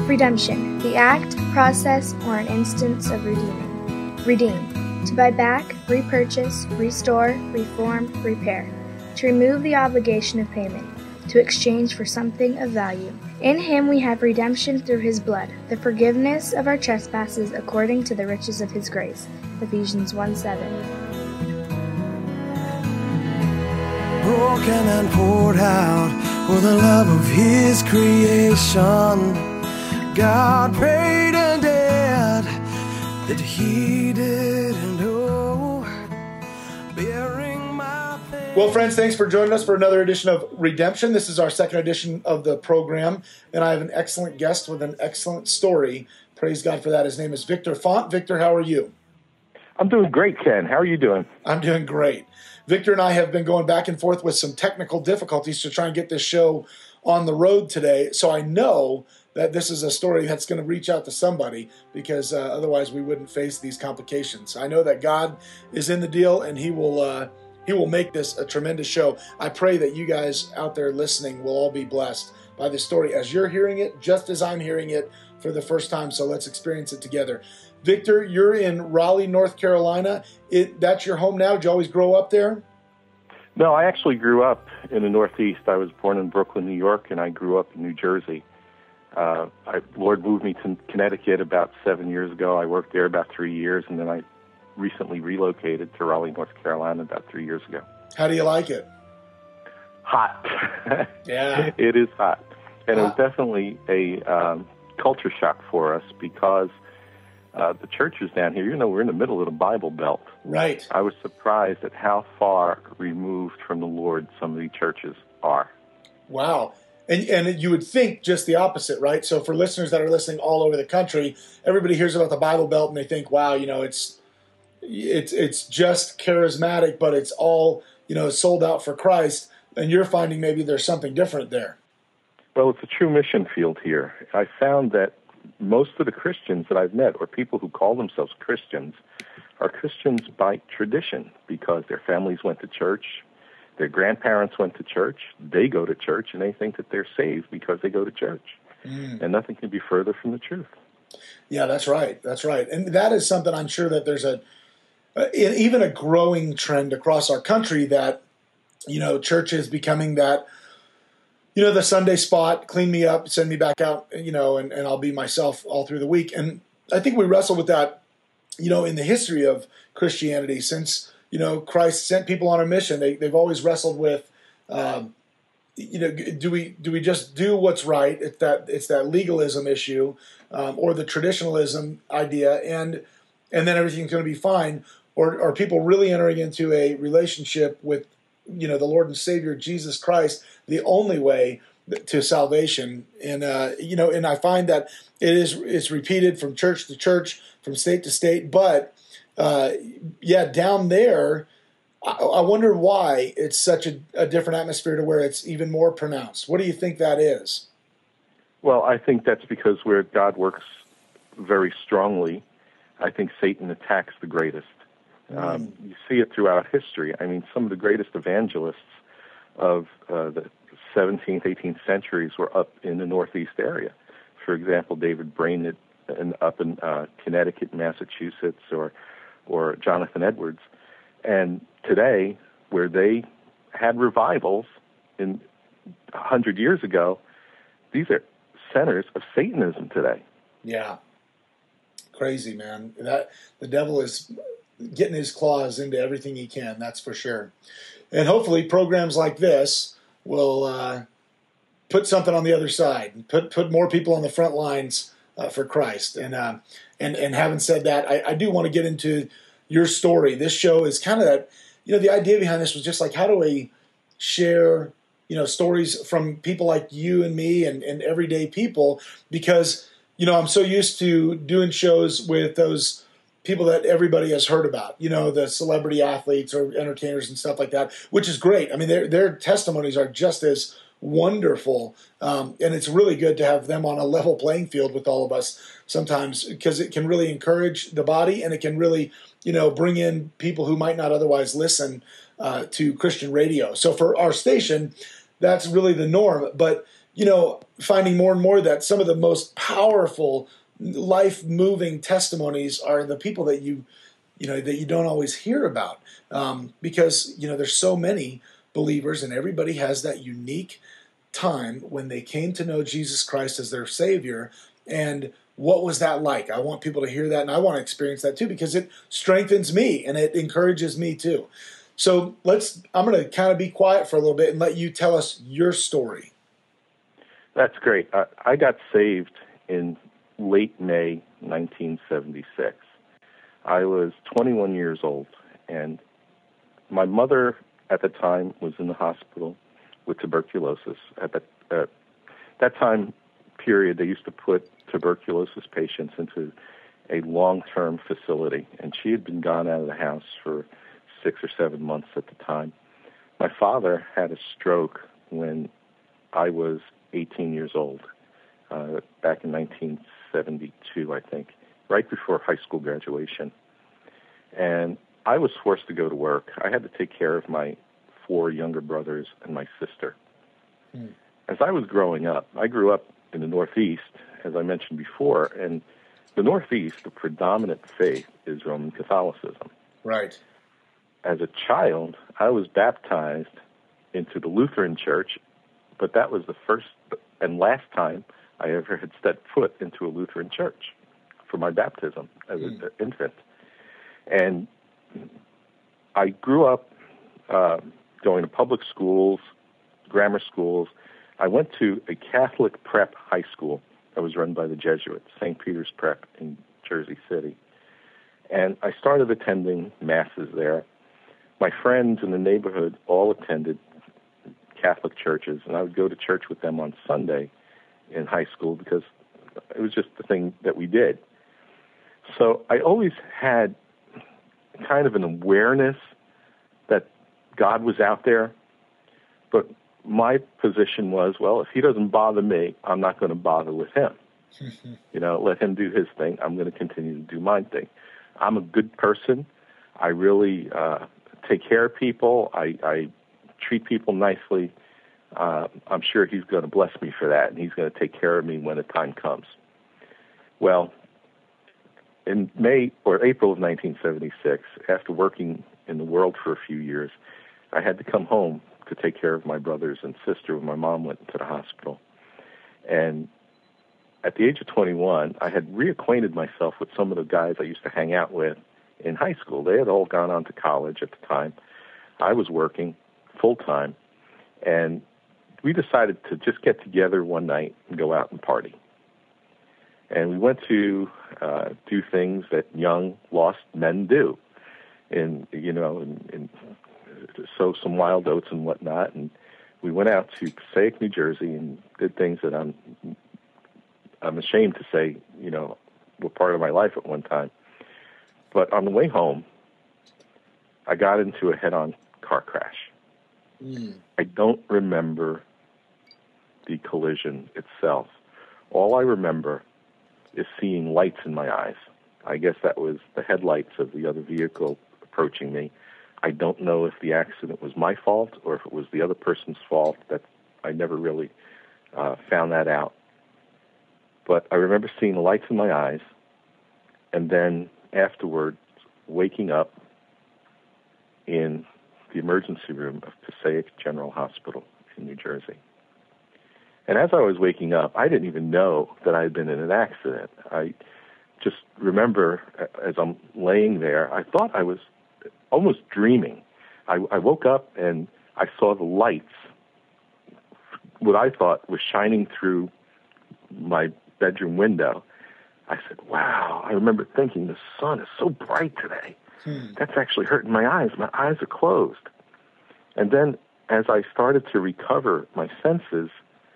Redemption, the act, process, or an instance of redeeming. Redeem, to buy back, repurchase, restore, reform, repair. To remove the obligation of payment, to exchange for something of value. In him we have redemption through his blood, the forgiveness of our trespasses according to the riches of his grace. Ephesians 1:7. Broken and poured out for the love of his creation. God paid a debt that he didn't owe, bearing my pain. Well, friends, thanks for joining us for another edition of Redemption. This is our second edition of the program, and I have an excellent guest with an excellent story. Praise God for that. His name is Victor Font. Victor, how are you? I'm doing great, Ken. How are you doing? I'm doing great. Victor and I have been going back and forth with some technical difficulties to try and get this show on the road today, so I know that this is a story that's going to reach out to somebody, because otherwise we wouldn't face these complications. I know that God is in the deal, and He will make this a tremendous show. I pray that you guys out there listening will all be blessed by this story as you're hearing it, just as I'm hearing it for the first time. So let's experience it together. Victor, you're in Raleigh, North Carolina. That's your home now? Did you always grow up there? No, I actually grew up in the Northeast. I was born in Brooklyn, New York, and I grew up in New Jersey. Lord moved me to Connecticut about 7 years ago. I worked there about 3 years, and then I recently relocated to Raleigh, North Carolina about 3 years ago. How do you like it? Hot. Yeah. It is hot. And it was definitely a culture shock for us, because the churches down here, we're in the middle of the Bible Belt. Right. I was surprised at how far removed from the Lord some of the churches are. Wow. And you would think just the opposite, right? So for listeners that are listening all over the country, everybody hears about the Bible Belt and they think, wow, it's just charismatic, but it's all, sold out for Christ. And you're finding maybe there's something different there. Well, it's a true mission field here. I found that most of the Christians that I've met, or people who call themselves Christians, are Christians by tradition, because their families went to church, their grandparents went to church, they go to church, and they think that they're saved because they go to church. And nothing can be further from the truth. Yeah, that's right. That's right. And that is something I'm sure that there's even a growing trend across our country that, church is becoming that, the Sunday spot, clean me up, send me back out, and I'll be myself all through the week. And I think we wrestle with that, in the history of Christianity since, Christ sent people on a mission. They've always wrestled with, do we just do what's right? It's that legalism issue, or the traditionalism idea, and then everything's going to be fine. Or are people really entering into a relationship with, the Lord and Savior Jesus Christ, the only way to salvation? And and I find that it's repeated from church to church, from state to state. But down there, I wonder why it's such a different atmosphere to where it's even more pronounced. What do you think that is? Well, I think that's because where God works very strongly, I think Satan attacks the greatest. You see it throughout history. I mean, some of the greatest evangelists of the 17th, 18th centuries were up in the Northeast area. For example, David Brainerd up in Connecticut, Massachusetts, or Jonathan Edwards. And today, where they had revivals 100 years ago, these are centers of Satanism today. Yeah. Crazy, man. The devil is getting his claws into everything he can, that's for sure. And hopefully programs like this will put something on the other side, put more people on the front lines for Christ. And having said that, I do want to get into your story. This show is kind of that, the idea behind this was just like, how do we share, stories from people like you and me and everyday people? Because, I'm so used to doing shows with those people that everybody has heard about, the celebrity athletes or entertainers and stuff like that, which is great. I mean, their testimonies are just as wonderful. And it's really good to have them on a level playing field with all of us sometimes, because it can really encourage the body, and it can really, bring in people who might not otherwise listen to Christian radio. So for our station, that's really the norm. But finding more and more that some of the most powerful, life-moving testimonies are the people that you don't always hear about, because there's so many believers, and everybody has that unique time when they came to know Jesus Christ as their Savior. And what was that like? I want people to hear that, and I want to experience that too, because it strengthens me and it encourages me too. So I'm going to kind of be quiet for a little bit and let you tell us your story. That's great. I got saved in late May 1976. I was 21 years old, and my mother at the time was in the hospital with tuberculosis. At that time period, they used to put tuberculosis patients into a long-term facility, and she had been gone out of the house for 6 or 7 months at the time. My father had a stroke when I was 18 years old, back in 1972, I think, right before high school graduation. And I was forced to go to work. I had to take care of my 4 younger brothers and my sister. As I was growing up, I grew up in the Northeast, as I mentioned before, and the Northeast, the predominant faith is Roman Catholicism. Right. As a child, I was baptized into the Lutheran Church, but that was the first and last time I ever had stepped foot into a Lutheran church for my baptism as an infant. And I grew up going to public schools, grammar schools. I went to a Catholic prep high school that was run by the Jesuits, St. Peter's Prep in Jersey City. And I started attending masses there. My friends in the neighborhood all attended Catholic churches, and I would go to church with them on Sunday in high school because it was just the thing that we did. So I always had kind of an awareness that God was out there, but my position was, well, if he doesn't bother me, I'm not going to bother with him. Let him do his thing. I'm going to continue to do my thing. I'm a good person. I really take care of people. I treat people nicely. I'm sure he's going to bless me for that, and he's going to take care of me when the time comes. Well, in May or April of 1976, after working in the world for a few years, I had to come home to take care of my brothers and sister when my mom went to the hospital. And at the age of 21, I had reacquainted myself with some of the guys I used to hang out with in high school. They had all gone on to college at the time. I was working full-time, and we decided to just get together one night and go out and party. And we went to do things that young, lost men do, and sow some wild oats and whatnot. And we went out to Passaic, New Jersey, and did things that I'm ashamed to say, were part of my life at one time. But on the way home, I got into a head-on car crash. I don't remember the collision itself. All I remember is seeing lights in my eyes. I guess that was the headlights of the other vehicle approaching me. I don't know if the accident was my fault or if it was the other person's fault. That I never really found that out. But I remember seeing the lights in my eyes, and then afterwards waking up in the emergency room of Passaic General Hospital in New Jersey. And as I was waking up, I didn't even know that I had been in an accident. I just remember, as I'm laying there, I thought I was almost dreaming. I woke up and I saw the lights, what I thought was shining through my bedroom window. I said, wow, I remember thinking, the sun is so bright today. That's actually hurting my eyes. My eyes are closed. And then as I started to recover my senses,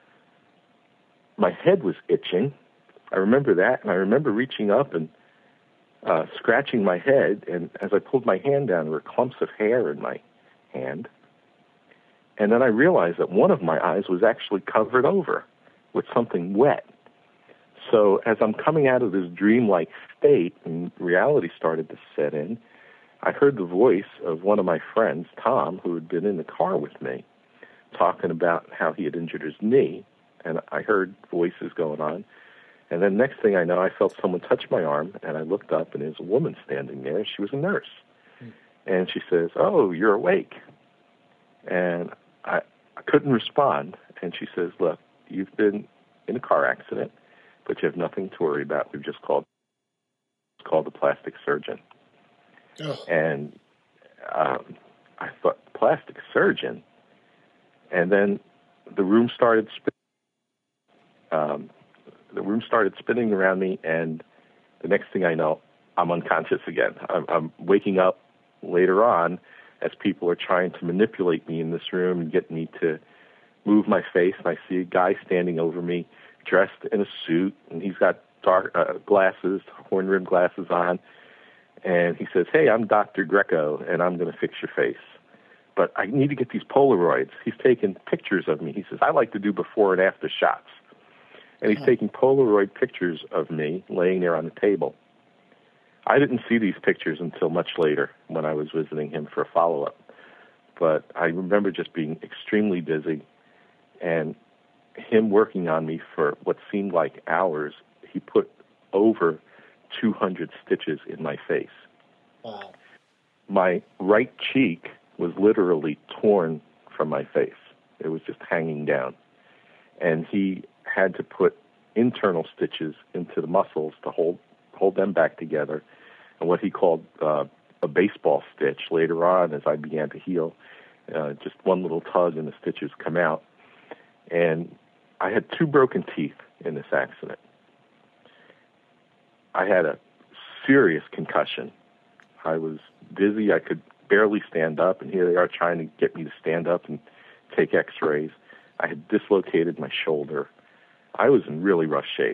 my head was itching. I remember that, and I remember reaching up and scratching my head, and as I pulled my hand down, there were clumps of hair in my hand. And then I realized that one of my eyes was actually covered over with something wet. So as I'm coming out of this dreamlike state and reality started to set in, I heard the voice of one of my friends, Tom, who had been in the car with me, talking about how he had injured his knee and I heard voices going on. And then next thing I know, I felt someone touch my arm, and I looked up, and there's a woman standing there. She was a nurse. And she says, "Oh, you're awake." And I couldn't respond. And she says, "Look, you've been in a car accident, but you have nothing to worry about. We've just called the plastic surgeon." Oh. And I thought, plastic surgeon? And then the room started spinning. The room started spinning around me, and the next thing I know, I'm unconscious again. I'm waking up later on as people are trying to manipulate me in this room and get me to move my face, and I see a guy standing over me dressed in a suit, and he's got dark glasses, horn-rimmed glasses on, and he says, "Hey, I'm Dr. Greco, and I'm going to fix your face. But I need to get these Polaroids." He's taking pictures of me. He says, "I like to do before and after shots." And he's taking Polaroid pictures of me laying there on the table. I didn't see these pictures until much later when I was visiting him for a follow-up. But I remember just being extremely busy, and him working on me for what seemed like hours. He put over 200 stitches in my face. Wow. My right cheek was literally torn from my face. It was just hanging down. And he had to put internal stitches into the muscles to hold them back together, and what he called a baseball stitch. Later on, as I began to heal, just one little tug and the stitches come out. And I had 2 broken teeth in this accident. I had a serious concussion. I was dizzy. I could barely stand up, and here they are trying to get me to stand up and take x-rays. I had dislocated my shoulder. I was in really rough shape.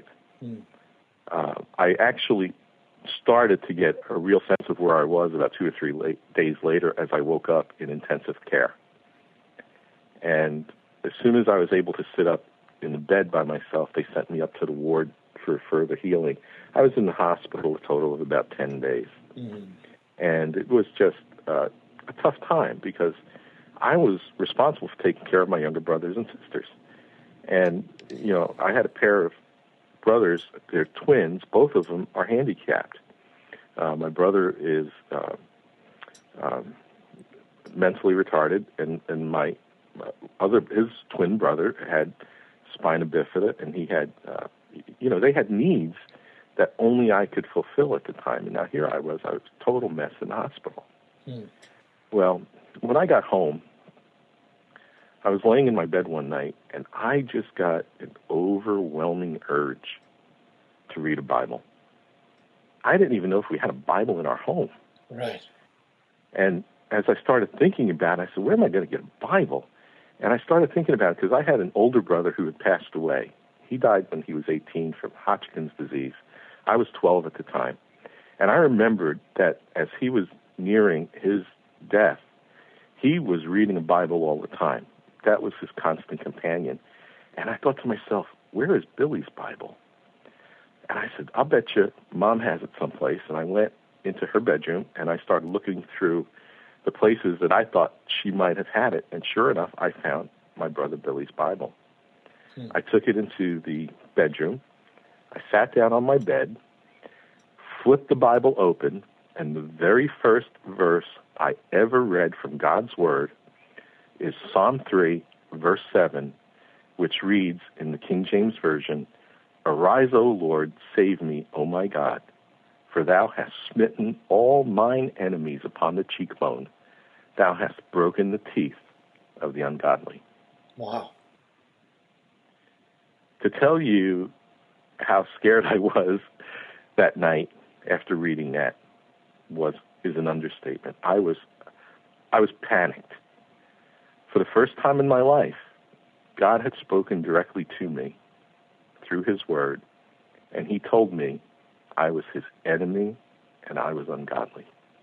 I actually started to get a real sense of where I was about 2 or 3 days later as I woke up in intensive care. And as soon as I was able to sit up in the bed by myself, they sent me up to the ward for further healing. I was in the hospital a total of about 10 days. And it was just a tough time because I was responsible for taking care of my younger brothers and sisters. And, you know, I had a pair of brothers, they're twins, both of them are handicapped. My brother is mentally retarded, and his twin brother had spina bifida, and he had, they had needs that only I could fulfill at the time. And now here I was a total mess in the hospital. Well, when I got home, I was laying in my bed one night, and I just got an overwhelming urge to read a Bible. I didn't even know if we had a Bible in our home. Right. And as I started thinking about it, I said, where am I going to get a Bible? And I started thinking about it because I had an older brother who had passed away. He died when he was 18 from Hodgkin's disease. I was 12 at the time. And I remembered that as he was nearing his death, he was reading a Bible all the time. That was his constant companion. And I thought to myself, where is Billy's Bible? And I said, I'll bet you Mom has it someplace. And I went into her bedroom, and I started looking through the places that I thought she might have had it. And sure enough, I found my brother Billy's Bible. I took it into the bedroom. I sat down on my bed, flipped the Bible open, and the very first verse I ever read from God's Word is Psalm 3, verse 7, which reads in the King James Version, "Arise, O Lord, save me, O my God, for thou hast smitten all mine enemies upon the cheekbone. Thou hast broken the teeth of the ungodly." Wow. To tell you how scared I was that night after reading that is an understatement. I was panicked. For the first time in my life, God had spoken directly to me through his word, and he told me I was his enemy and I was ungodly.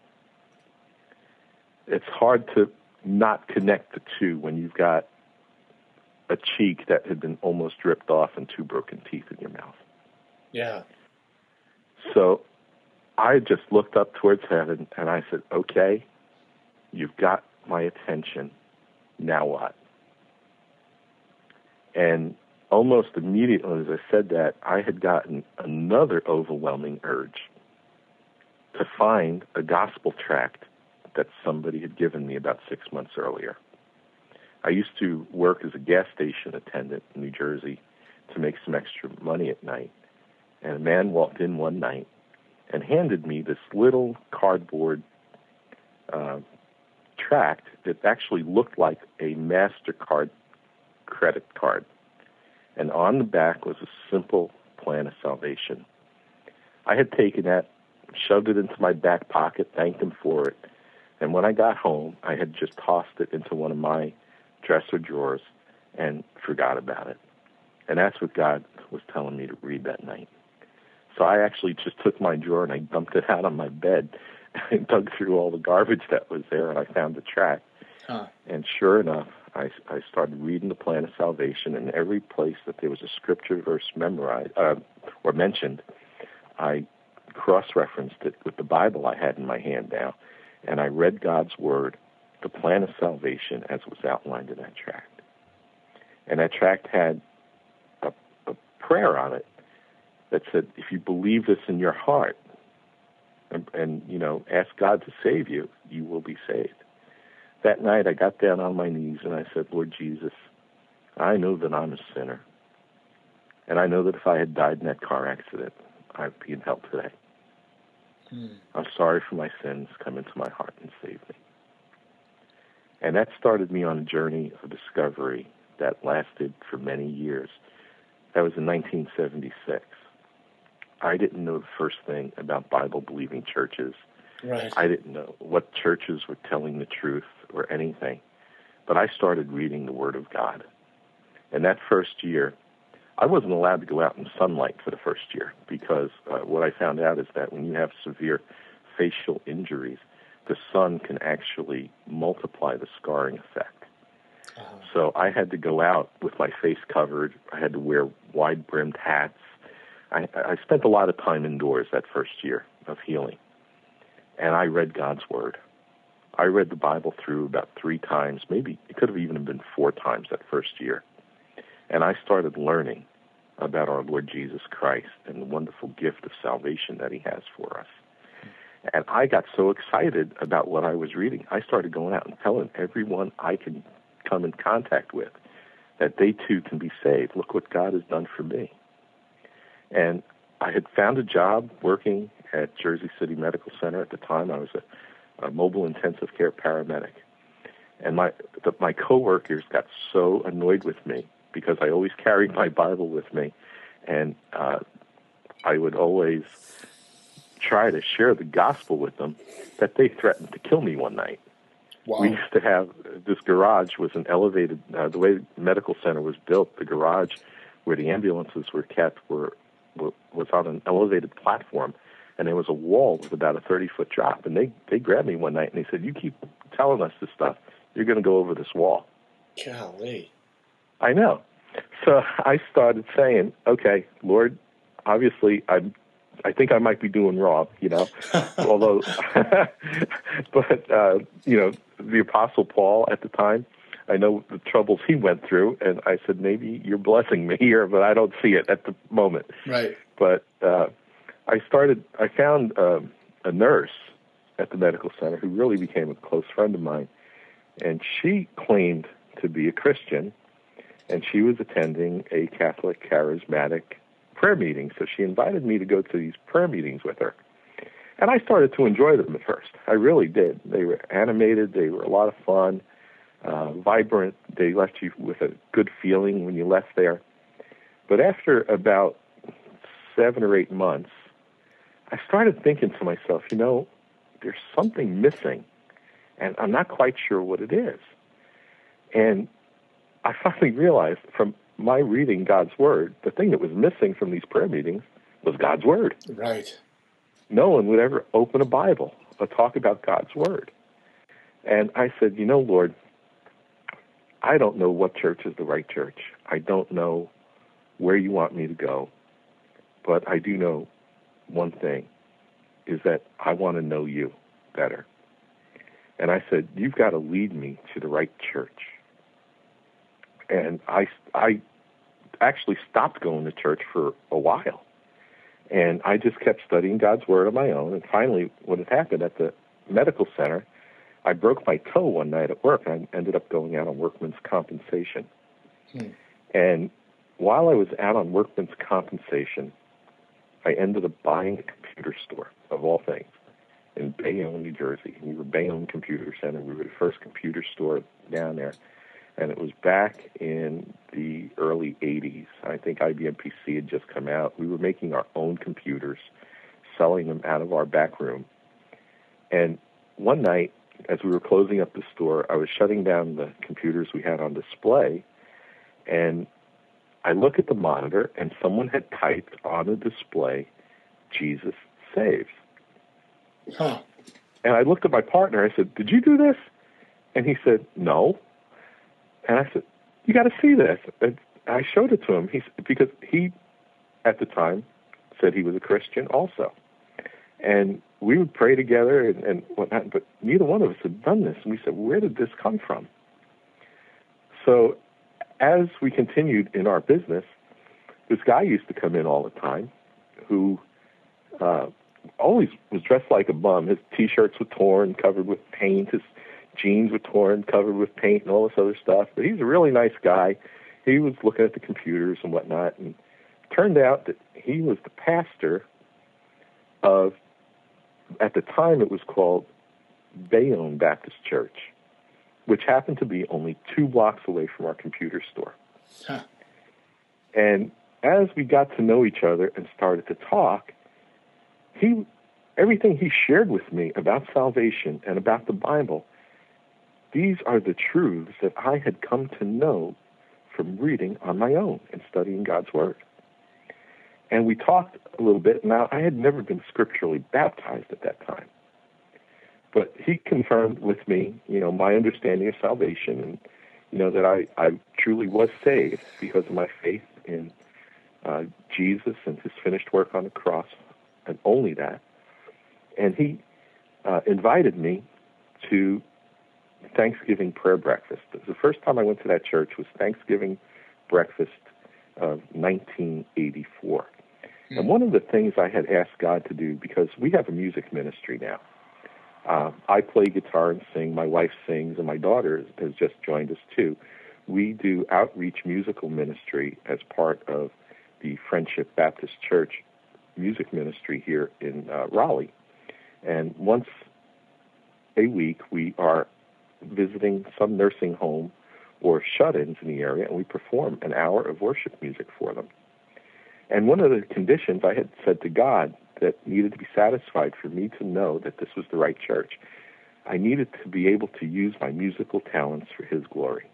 It's hard to not connect the two when you've got a cheek that had been almost ripped off and 2 broken teeth in your mouth. Yeah. So I just looked up towards heaven and I said, okay, you've got my attention. Now what? And almost immediately as I said that, I had gotten another overwhelming urge to find a gospel tract that somebody had given me about 6 months earlier. I used to work as a gas station attendant in New Jersey to make some extra money at night. And a man walked in one night and handed me this little cardboard tract that actually looked like a MasterCard credit card. And on the back was a simple plan of salvation. I had taken that, shoved it into my back pocket, thanked him for it, and when I got home, I had just tossed it into one of my dresser drawers and forgot about it. And that's what God was telling me to read that night. So I actually just took my drawer and I dumped it out on my bed and dug through all the garbage that was there, and I found the tract. And sure enough, I started reading the plan of salvation, and every place that there was a scripture verse memorized or mentioned, I cross-referenced it with the Bible I had in my hand now, and I read God's word, the plan of salvation, as it was outlined in that tract. And that tract had a prayer on it that said, if you believe this in your heart and ask God to save you, you will be saved. That night I got down on my knees and I said, Lord Jesus, I know that I'm a sinner. And I know that if I had died in that car accident, I'd be in hell today. I'm sorry for my sins. Come into my heart and save me. And that started me on a journey of discovery that lasted for many years. That was in 1976. I didn't know the first thing about Bible-believing churches. Right. I didn't know what churches were telling the truth or anything. But I started reading the Word of God. And that first year, I wasn't allowed to go out in sunlight for the first year because what I found out is that when you have severe facial injuries, the sun can actually multiply the scarring effect. So I had to go out with my face covered. I had to wear wide-brimmed hats. I spent a lot of time indoors that first year of healing. And I read God's Word. I read the Bible through about 3 times, maybe it could have even been 4 times that first year. And I started learning about our Lord Jesus Christ and the wonderful gift of salvation that he has for us. And I got so excited about what I was reading, I started going out and telling everyone I can come in contact with that they too can be saved. Look what God has done for me. And I had found a job working at Jersey City Medical Center. At the time, I was a mobile intensive care paramedic. And my coworkers got so annoyed with me because I always carried my Bible with me, and I would always try to share the gospel with them, that they threatened to kill me one night. Wow. We used to have, this garage was an elevated, the way the medical center was built, the garage where the ambulances were kept was on an elevated platform, and there was a wall with about a 30-foot drop. And they grabbed me one night and they said, you keep telling us this stuff, you're going to go over this wall. Golly. I know. So I started saying, okay, Lord, obviously I think I might be doing wrong, although, but, the Apostle Paul at the time, I know the troubles he went through, and I said, maybe you're blessing me here, but I don't see it at the moment. Right. But I found a nurse at the medical center who really became a close friend of mine, and she claimed to be a Christian, and she was attending a Catholic charismatic prayer meeting, so she invited me to go to these prayer meetings with her. And I started to enjoy them at first. I really did. They were animated. They were a lot of fun, vibrant. They left you with a good feeling when you left there. But after about 7 or 8 months, I started thinking to myself, there's something missing, and I'm not quite sure what it is. And I finally realized from my reading God's Word, the thing that was missing from these prayer meetings was God's Word. Right. No one would ever open a Bible or talk about God's Word. And I said, Lord, I don't know what church is the right church. I don't know where you want me to go. But I do know one thing, is that I want to know you better. And I said, you've got to lead me to the right church. And I actually stopped going to church for a while. And I just kept studying God's Word on my own. And finally, what had happened at the medical center, I broke my toe one night at work, and I ended up going out on workman's compensation. And while I was out on workman's compensation, I ended up buying a computer store, of all things, in Bayonne, New Jersey. We were Bayonne Computer Center. We were the first computer store down there. And it was back in the early 80s. I think IBM PC had just come out. We were making our own computers, selling them out of our back room. And one night, as we were closing up the store, I was shutting down the computers we had on display, and I look at the monitor, and someone had typed on the display, "Jesus saves." Huh. And I looked at my partner. I said, "Did you do this?" And he said, "No." And I said, "You got to see this." And I showed it to him because he, at the time, said he was a Christian also. And we would pray together and whatnot, but neither one of us had done this. And we said, where did this come from? So as we continued in our business, this guy used to come in all the time who always was dressed like a bum. His T-shirts were torn, covered with paint. His jeans were torn, covered with paint and all this other stuff. But he's a really nice guy. He was looking at the computers and whatnot. And it turned out that he was the pastor of, at the time it was called Bayonne Baptist Church, which happened to be only 2 blocks away from our computer store. Huh. And as we got to know each other and started to talk, everything he shared with me about salvation and about the Bible, these are the truths that I had come to know from reading on my own and studying God's Word. And we talked a little bit. Now, I had never been scripturally baptized at that time. But he confirmed with me, my understanding of salvation and, that I truly was saved because of my faith in Jesus and his finished work on the cross, and only that. And he invited me to Thanksgiving prayer breakfast. The first time I went to that church was Thanksgiving breakfast of 1984. And one of the things I had asked God to do, because we have a music ministry now. I play guitar and sing, my wife sings, and my daughter has just joined us too. We do outreach musical ministry as part of the Friendship Baptist Church music ministry here in Raleigh. And once a week, we are visiting some nursing home or shut-ins in the area, and we perform an hour of worship music for them. And one of the conditions I had said to God that needed to be satisfied for me to know that this was the right church, I needed to be able to use my musical talents for his glory.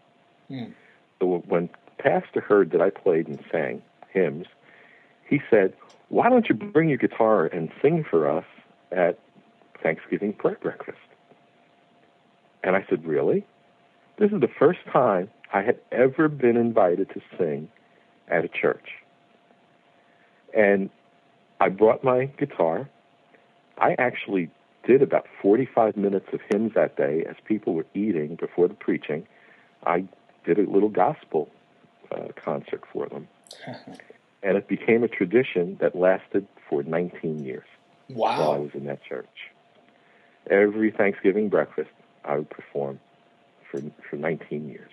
So when Pastor heard that I played and sang hymns, he said, "Why don't you bring your guitar and sing for us at Thanksgiving prayer breakfast?" And I said, "Really?" This is the first time I had ever been invited to sing at a church. And I brought my guitar. I actually did about 45 minutes of hymns that day as people were eating before the preaching. I did a little gospel concert for them. And it became a tradition that lasted for 19 years. Wow. While I was in that church. Every Thanksgiving breakfast, I would perform for 19 years.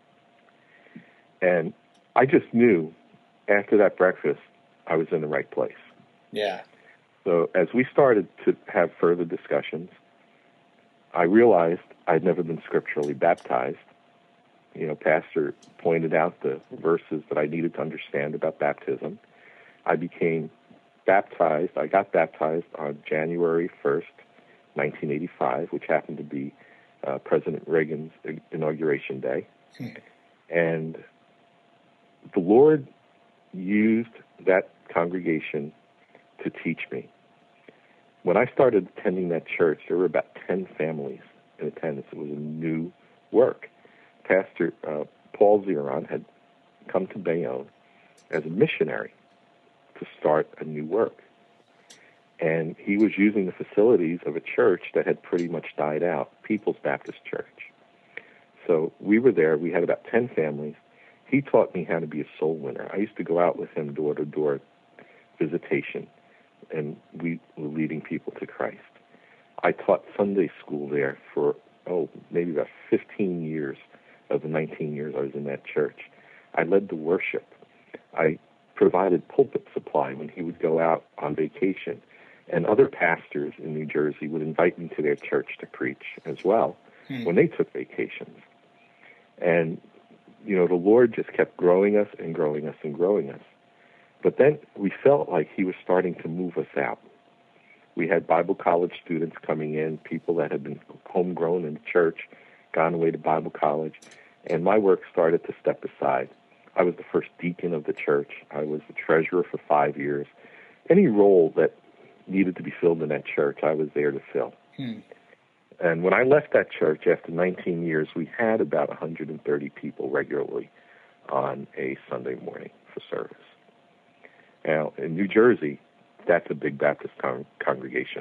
And I just knew after that breakfast, I was in the right place. Yeah. So as we started to have further discussions, I realized I'd never been scripturally baptized. Pastor pointed out the verses that I needed to understand about baptism. I became baptized. I got baptized on January 1st, 1985, which happened to be President Reagan's inauguration day. And the Lord used that congregation to teach me. When I started attending that church, there were about 10 families in attendance. It was a new work. Pastor Paul Zeron had come to Bayonne as a missionary to start a new work. And he was using the facilities of a church that had pretty much died out, People's Baptist Church. So we were there. We had about 10 families. He taught me how to be a soul winner. I used to go out with him door-to-door visitation, and we were leading people to Christ. I taught Sunday school there for, maybe about 15 years of the 19 years I was in that church. I led the worship. I provided pulpit supply when he would go out on vacation. And other pastors in New Jersey would invite me to their church to preach as well when they took vacations. And, the Lord just kept growing us and growing us and growing us. But then we felt like he was starting to move us out. We had Bible college students coming in, people that had been homegrown in the church, gone away to Bible college, and my work started to step aside. I was the first deacon of the church. I was the treasurer for 5 years. Any role that needed to be filled in that church, I was there to fill. And when I left that church after 19 years, we had about 130 people regularly on a Sunday morning for service. Now, in New Jersey, that's a big Baptist congregation.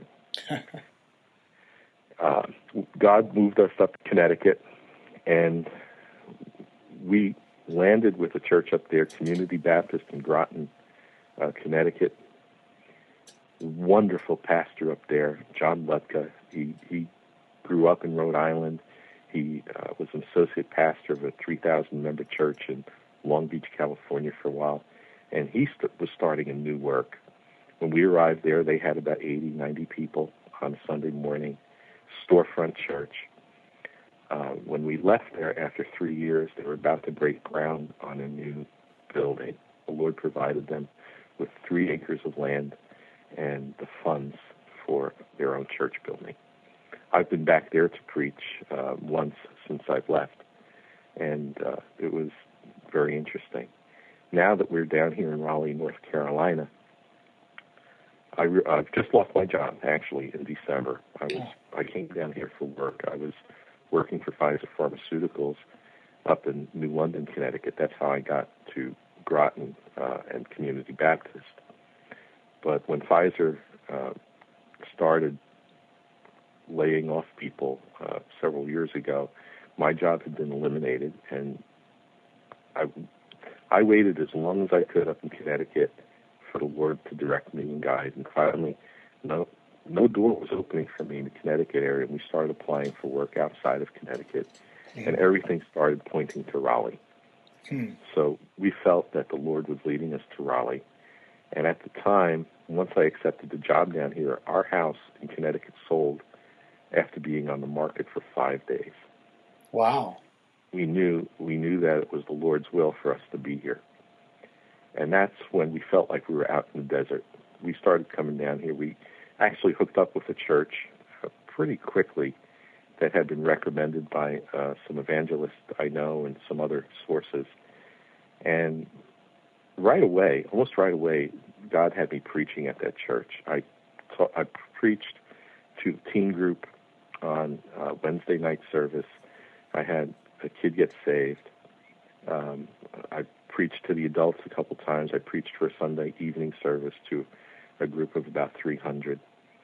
God moved us up to Connecticut, and we landed with a church up there, Community Baptist in Groton, Connecticut. Wonderful pastor up there, John Lutka. He grew up in Rhode Island. He was an associate pastor of a 3,000-member church in Long Beach, California for a while, and he was starting a new work. When we arrived there, they had about 80, 90 people on a Sunday morning, storefront church. When we left there after 3 years, they were about to break ground on a new building. The Lord provided them with 3 acres of land and the funds for their own church building. I've been back there to preach once since I've left, and it was very interesting. Now that we're down here in Raleigh, North Carolina, I've just lost my job, actually, in December. I came down here for work. I was working for Pfizer Pharmaceuticals up in New London, Connecticut. That's how I got to Groton and Community Baptist. But when Pfizer started laying off people several years ago, my job had been eliminated, and I waited as long as I could up in Connecticut for the Lord to direct me and guide. And finally, no door was opening for me in the Connecticut area, and we started applying for work outside of Connecticut, and everything started pointing to Raleigh. So we felt that the Lord was leading us to Raleigh. And at the time, once I accepted the job down here, our house in Connecticut sold after being on the market for 5 days. Wow. We knew that it was the Lord's will for us to be here. And that's when we felt like we were out in the desert. We started coming down here. We actually hooked up with a church pretty quickly that had been recommended by some evangelists I know and some other sources. And almost right away, God had me preaching at that church. I preached to the teen group on Wednesday night service. I had a kid get saved. I preached to the adults a couple times. I preached for a Sunday evening service to a group of about 300.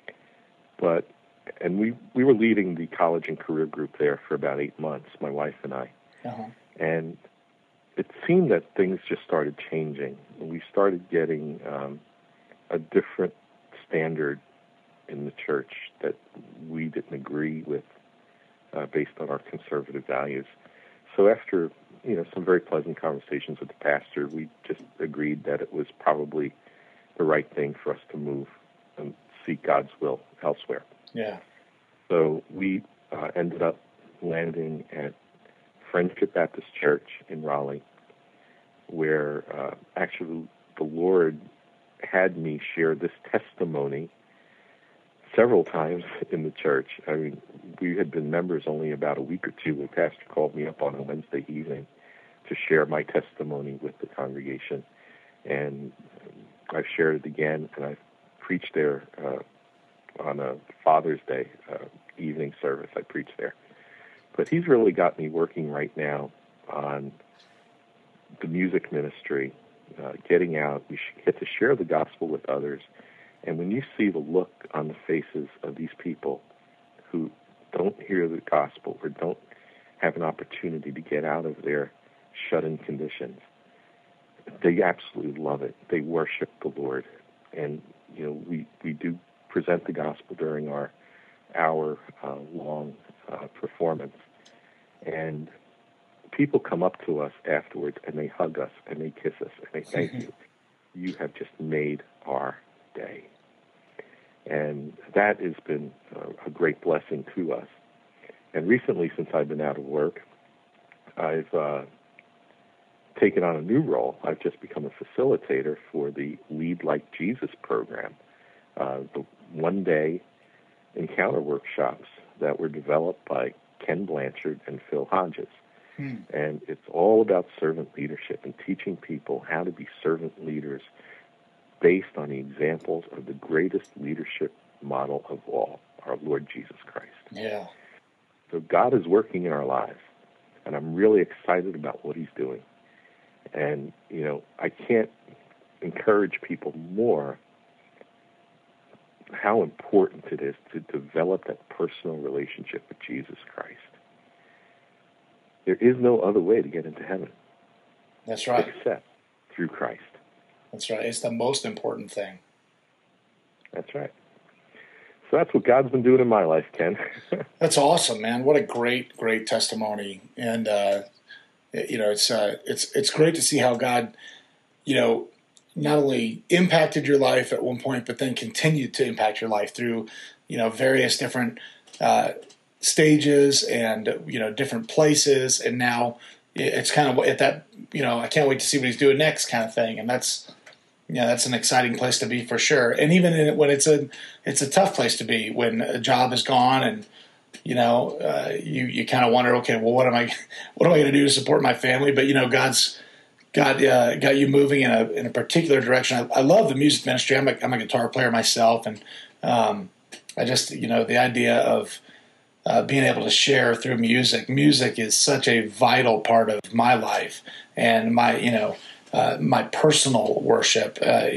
And we were leading the college and career group there for about 8 months, my wife and I. And it seemed that things just started changing. We started getting a different standard in the church that we didn't agree with based on our conservative values. So after some very pleasant conversations with the pastor, we just agreed that it was probably the right thing for us to move and seek God's will elsewhere. Yeah. So we ended up landing at Friendship Baptist Church in Raleigh, where actually the Lord had me share this testimony several times in the church. I mean, we had been members only about a week or two when the pastor called me up on a Wednesday evening to share my testimony with the congregation. And I've shared it again, and I've preached there on a Father's Day evening service. I preached there. But he's really got me working right now on the music ministry, getting out. We get to share the gospel with others. And when you see the look on the faces of these people who don't hear the gospel or don't have an opportunity to get out of their shut-in conditions. They absolutely love it. They worship the Lord. And, we do present the gospel during our hour-long performance. And people come up to us afterwards, and they hug us, and they kiss us, and they thank you. You have just made our day. And that has been a great blessing to us. And recently, since I've been out of work, I've taken on a new role. I've just become a facilitator for the Lead Like Jesus program, the one-day encounter workshops that were developed by Ken Blanchard and Phil Hodges. And it's all about servant leadership and teaching people how to be servant leaders based on the examples of the greatest leadership model of all, our Lord Jesus Christ. Yeah. So God is working in our lives, and I'm really excited about what he's doing. And, I can't encourage people more how important it is to develop that personal relationship with Jesus Christ. There is no other way to get into heaven. That's right. Except through Christ. That's right. It's the most important thing. That's right. So that's what God's been doing in my life, Ken. That's awesome, man. What a great, great testimony. And, it's great to see how God, not only impacted your life at one point, but then continued to impact your life through, various different stages and, different places. And now it's kind of at that, I can't wait to see what he's doing next kind of thing. And that's an exciting place to be for sure. And even when it's a tough place to be, when a job is gone and, you kind of wonder, okay, well, what am I going to do to support my family? But, God got you moving in a particular direction. I love the music ministry. I'm a guitar player myself. And I just, the idea of being able to share through music. Music is such a vital part of my life and my, my personal worship.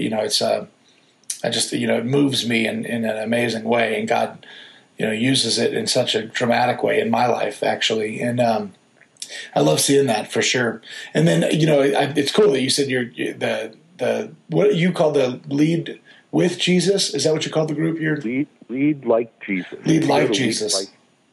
It moves me in an amazing way, and God, uses it in such a dramatic way in my life, actually. And I love seeing that for sure. And then, it's cool that you said you're the what you call the Lead with Jesus. Is that what you call the group? Lead Like Jesus. Lead Like Jesus.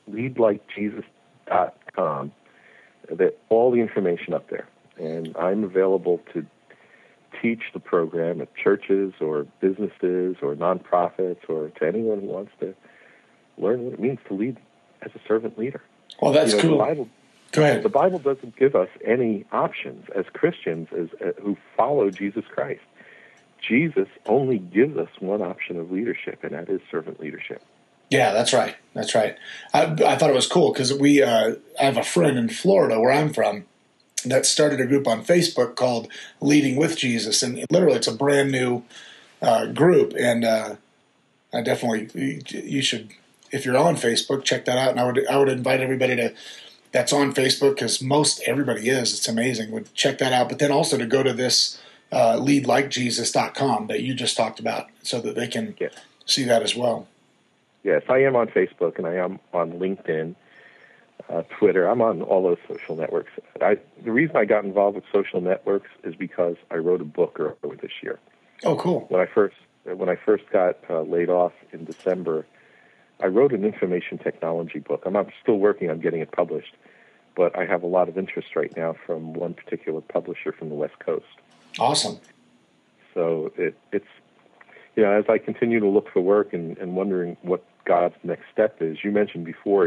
LeadLikeJesus.com. That all the information up there, and I'm available to teach the program at churches or businesses or nonprofits or to anyone who wants to learn what it means to lead as a servant leader. Well, that's cool. Go ahead. The Bible doesn't give us any options as Christians who follow Jesus Christ. Jesus only gives us one option of leadership, and that is servant leadership. Yeah, that's right. That's right. I thought it was cool because I have a friend in Florida where I'm from that started a group on Facebook called Leading with Jesus, and literally it's a brand new group. And I definitely, you should, if you're on Facebook, check that out. And I would invite everybody that's on Facebook, because most everybody is. It's amazing. Would check that out, but then also to go to this leadlikejesus.com that you just talked about, so that they can see that as well. Yes, I am on Facebook, and I am on LinkedIn, Twitter. I'm on all those social networks. The reason I got involved with social networks is because I wrote a book earlier this year. Oh, cool. When I first got laid off in December, I wrote an information technology book. I'm still working on getting it published, but I have a lot of interest right now from one particular publisher from the West Coast. Awesome. So it's as I continue to look for work and wondering what God's next step is. You mentioned before,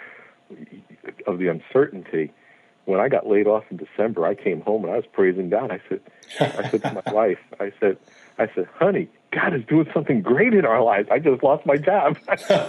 of the uncertainty. When I got laid off in December, I came home and I was praising God. I said to my wife, I said, honey, God is doing something great in our lives. I just lost my job.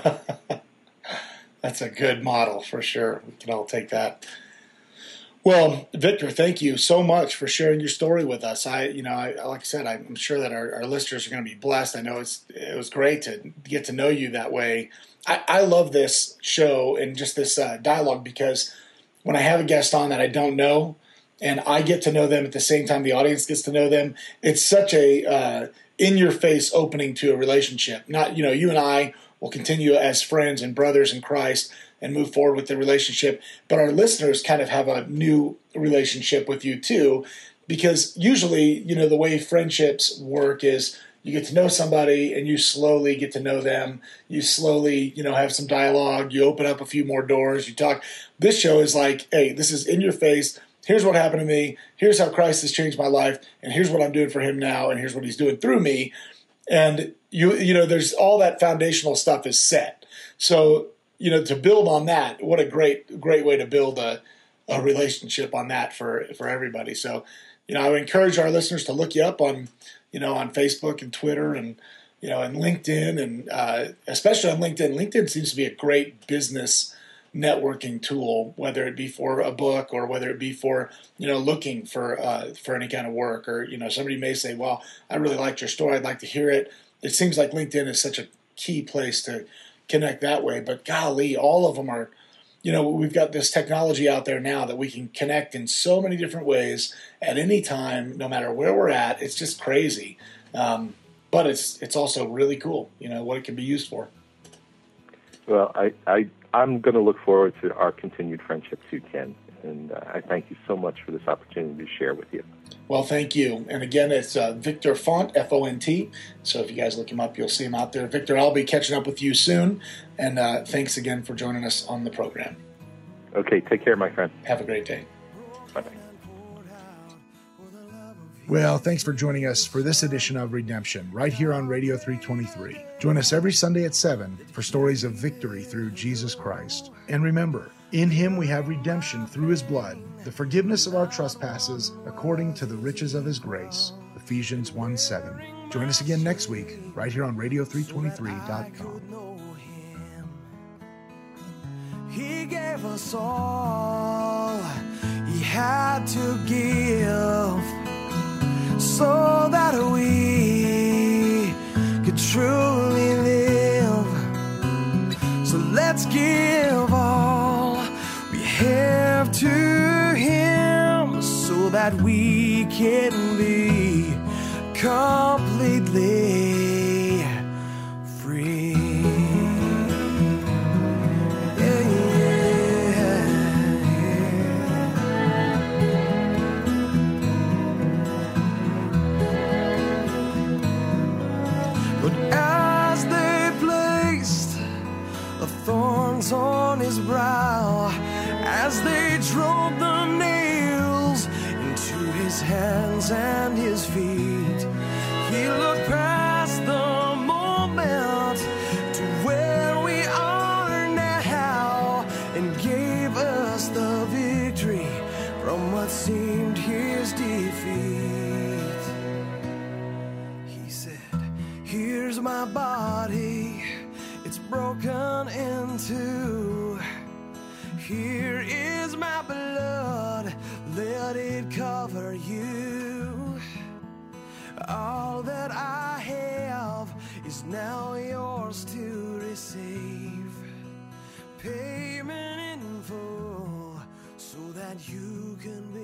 That's a good model for sure. We can all take that. Well, Victor, thank you so much for sharing your story with us. Like I said, I'm sure that our listeners are going to be blessed. I know it was great to get to know you that way. I love this show and just this dialogue, because when I have a guest on that I don't know, and I get to know them at the same time the audience gets to know them, it's such a in-your-face opening to a relationship. Not, you and I will continue as friends and brothers in Christ, and move forward with the relationship. But our listeners kind of have a new relationship with you too, because usually, the way friendships work is you get to know somebody and you slowly get to know them. You slowly, have some dialogue. You open up a few more doors. You talk. This show is like, hey, this is in your face. Here's what happened to me. Here's how Christ has changed my life. And here's what I'm doing for him now. And here's what he's doing through me. And there's all that foundational stuff is set. So, to build on that, what a great way to build a relationship on that for everybody. So, I would encourage our listeners to look you up on Facebook and Twitter and LinkedIn, and especially on LinkedIn. LinkedIn seems to be a great business networking tool, whether it be for a book or whether it be for looking for any kind of work, or somebody may say, well, I really liked your story, I'd like to hear it. It seems like LinkedIn is such a key place to connect that way, but golly, all of them are, we've got this technology out there now that we can connect in so many different ways at any time, no matter where we're at. It's just crazy, but it's also really cool, what it can be used for. Well, I'm going to look forward to our continued friendship too, Ken. And I thank you so much for this opportunity to share with you. Well, thank you. And again, it's Victor Font, F-O-N-T. So if you guys look him up, you'll see him out there. Victor, I'll be catching up with you soon. And thanks again for joining us on the program. Okay, take care, my friend. Have a great day. Bye-bye. Well, thanks for joining us for this edition of Redemption, right here on Radio 323. Join us every Sunday at 7 for stories of victory through Jesus Christ. And remember, in him we have redemption through his blood, the forgiveness of our trespasses according to the riches of his grace. Ephesians 1:7. Join us again next week, right here on Radio323.com. He gave us all he had to give, so that we could truly live. So let's give all we have to him, so that we can be completely free. Thorns on his brow as they drove the nails into his hands and his feet. He looked past the moment to where we are now and gave us the victory from what seemed his defeat. He said, here's my body, it's broken in two. Here is my blood, let it cover you. All that I have is now yours to receive. Payment in full, so that you can